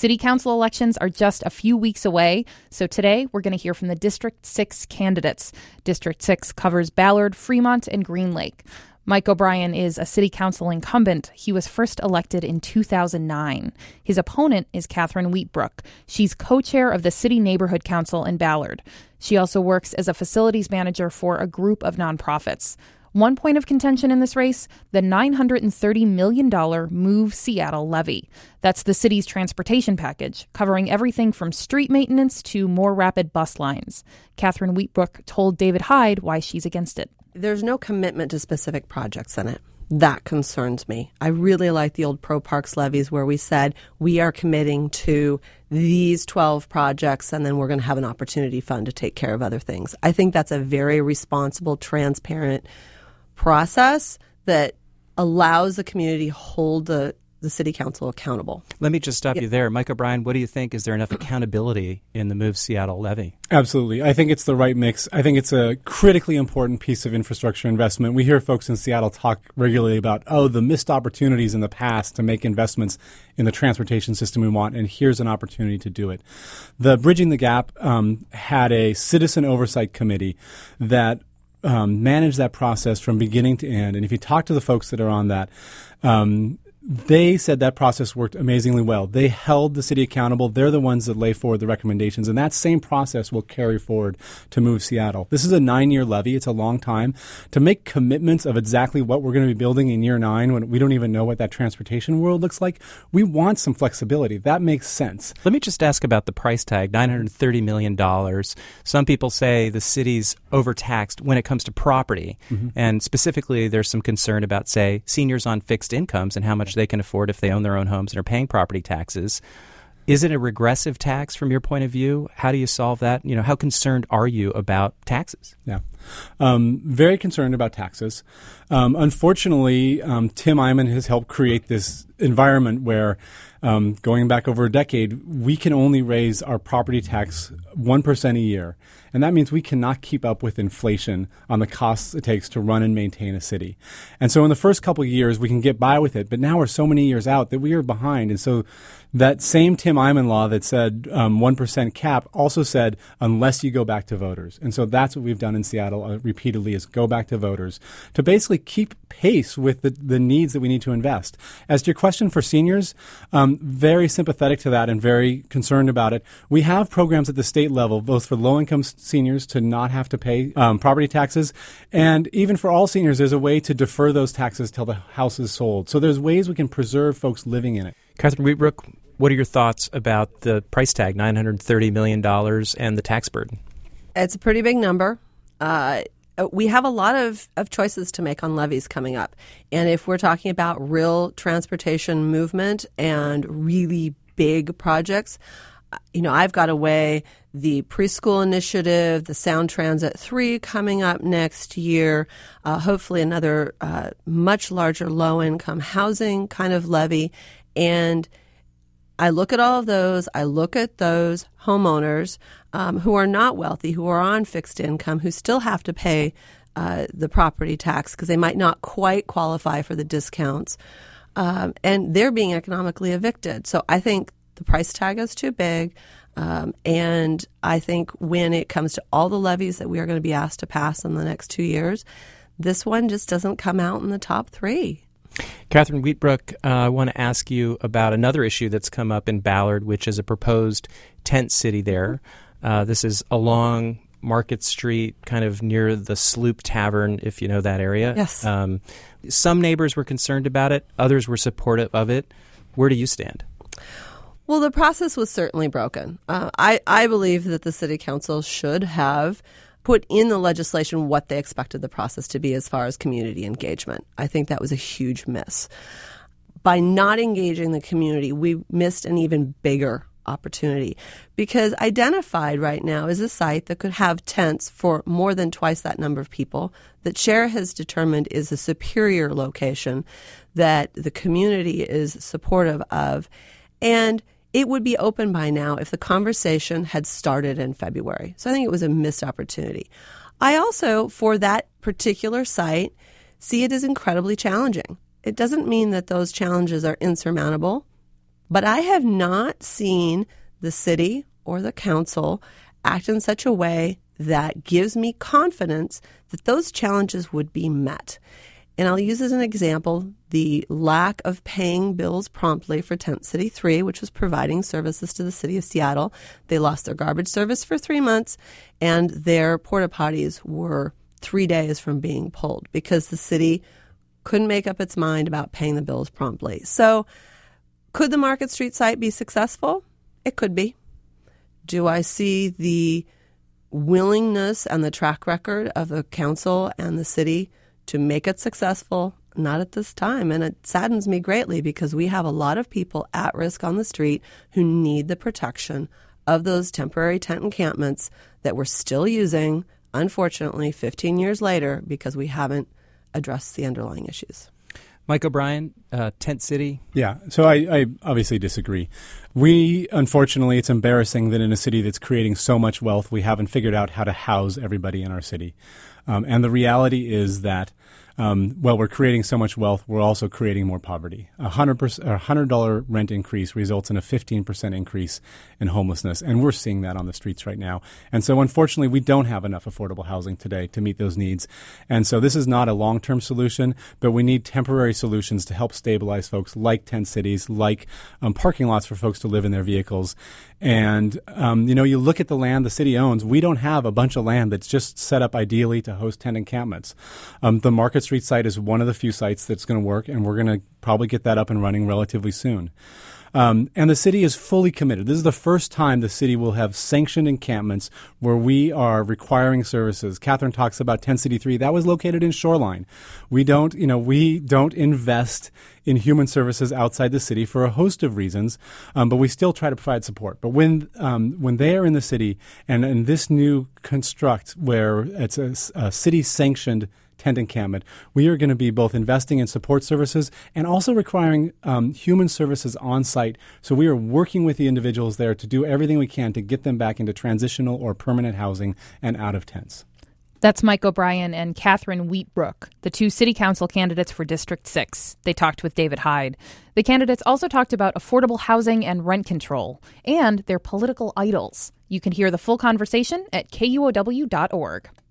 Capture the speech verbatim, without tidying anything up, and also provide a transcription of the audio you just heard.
City council elections are just a few weeks away, so today we're going to hear from the District six candidates. District six covers Ballard, Fremont, and Green Lake. Mike O'Brien is a city council incumbent. He was first elected in two thousand nine. His opponent is Catherine Wheatbrook. She's co-chair of the City Neighborhood Council in Ballard. She also works as a facilities manager for a group of nonprofits. One point of contention in this race, the nine hundred thirty million dollars Move Seattle levy. That's the city's transportation package, covering everything from street maintenance to more rapid bus lines. Catherine Wheatbrook told David Hyde why she's against it. There's no commitment to specific projects in it. That concerns me. I really like the old Pro Parks levies where we said we are committing to these twelve projects and then we're going to have an opportunity fund to take care of other things. I think that's a very responsible, transparent process that allows the community to hold the, the city council accountable. Let me just stop yeah. you there. Mike O'Brien, what do you think? Is there enough accountability in the Move Seattle levy? Absolutely. I think it's the right mix. I think it's a critically important piece of infrastructure investment. We hear folks in Seattle talk regularly about, oh, the missed opportunities in the past to make investments in the transportation system we want, and here's an opportunity to do it. The Bridging the Gap um, had a citizen oversight committee that Um, manage that process from beginning to end. And if you talk to the folks that are on that, um, they said that process worked amazingly well. They held the city accountable. They're the ones that lay forward the recommendations, and that same process will carry forward to Move Seattle. This is a nine-year levy. It's a long time. To make commitments of exactly what we're going to be building in year nine when we don't even know what that transportation world looks like, we want some flexibility. That makes sense. Let me just ask about the price tag, nine hundred thirty million dollars. Some people say the city's overtaxed when it comes to property, mm-hmm. and specifically there's some concern about, say, seniors on fixed incomes and how much they can afford if they own their own homes and are paying property taxes. Is it a regressive tax from your point of view? How do you solve that? You know, how concerned are you about taxes? Yeah, um, very concerned about taxes. Um, unfortunately, um, Tim Eyman has helped create this environment where, um, going back over a decade, we can only raise our property tax one percent a year. And that means we cannot keep up with inflation on the costs it takes to run and maintain a city. And so in the first couple of years, we can get by with it. But now we're so many years out that we are behind. And so that same Tim Eyman law that said um, one percent cap also said unless you go back to voters. And so that's what we've done in Seattle uh, repeatedly is go back to voters to basically keep pace with the, the needs that we need to invest. As to your question for seniors, um, very sympathetic to that and very concerned about it. We have programs at the state level, both for low-income seniors to not have to pay um, property taxes, and even for all seniors, there's a way to defer those taxes till the house is sold. So there's ways we can preserve folks living in it. Catherine Wheatbrook, what are your thoughts about the price tag, nine hundred thirty million dollars, and the tax burden? It's a pretty big number. Uh, we have a lot of, of choices to make on levies coming up. And if we're talking about real transportation movement and really big projects, you know, I've got to weigh the preschool initiative, the Sound Transit three coming up next year, uh, hopefully another uh, much larger low-income housing kind of levy. And I look at all of those. I look at those homeowners um, who are not wealthy, who are on fixed income, who still have to pay uh, the property tax because they might not quite qualify for the discounts. Um, and they're being economically evicted. So I think the price tag is too big. Um, and I think when it comes to all the levies that we are going to be asked to pass in the next two years, this one just doesn't come out in the top three. Catherine Wheatbrook, uh, I want to ask you about another issue that's come up in Ballard, which is a proposed tent city there. Uh, this is along Market Street, kind of near the Sloop Tavern, if you know that area. Yes. Um, some neighbors were concerned about it. Others were supportive of it. Where do you stand? Well, the process was certainly broken. Uh, I, I believe that the city council should have put in the legislation what they expected the process to be as far as community engagement. I think that was a huge miss. By not engaging the community, we missed an even bigger opportunity because identified right now is a site that could have tents for more than twice that number of people that Share has determined is a superior location that the community is supportive of. And it would be open by now if the conversation had started in February. So I think it was a missed opportunity. I also, for that particular site, see it as incredibly challenging. It doesn't mean that those challenges are insurmountable, But I have not seen the city or the council act in such a way that gives me confidence that those challenges would be met. And I'll use as an example the lack of paying bills promptly for Tent City three, which was providing services to the city of Seattle. They lost their garbage service for three months, and their porta potties were three days from being pulled because the city couldn't make up its mind about paying the bills promptly. So could the Market Street site be successful? It could be. Do I see the willingness and the track record of the council and the city to make it successful? Not at this time. And it saddens me greatly because we have a lot of people at risk on the street who need the protection of those temporary tent encampments that we're still using, unfortunately, fifteen years later, because we haven't addressed the underlying issues. Mike O'Brien, uh, Tent City. Yeah, so I, I obviously disagree. We, unfortunately, it's embarrassing that in a city that's creating so much wealth, we haven't figured out how to house everybody in our city. Um, and the reality is that um, while we're creating so much wealth, we're also creating more poverty. A hundred percent, a one hundred dollars rent increase results in a fifteen percent increase in homelessness, and we're seeing that on the streets right now. And so, unfortunately, we don't have enough affordable housing today to meet those needs. And so this is not a long-term solution, but we need temporary solutions to help stabilize folks like tent cities, like um, parking lots for folks to live in their vehicles. And, um, you know, you look at the land the city owns, we don't have a bunch of land that's just set up ideally to host tent encampments. Um, the Market Street site is one of the few sites that's going to work, and we're going to probably get that up and running relatively soon. Um, and the city is fully committed. This is the first time the city will have sanctioned encampments where we are requiring services. Catherine talks about Tent City three. That was located in Shoreline. We don't, you know, we don't invest in human services outside the city for a host of reasons, um, but we still try to provide support. But when um, when they are in the city and in this new construct where it's a, a city-sanctioned tent encampment, we are going to be both investing in support services and also requiring um, human services on site. So we are working with the individuals there to do everything we can to get them back into transitional or permanent housing and out of tents. That's Mike O'Brien and Catherine Wheatbrook, the two city council candidates for District six. They talked with David Hyde. The candidates also talked about affordable housing and rent control and their political idols. You can hear the full conversation at K U O W dot org.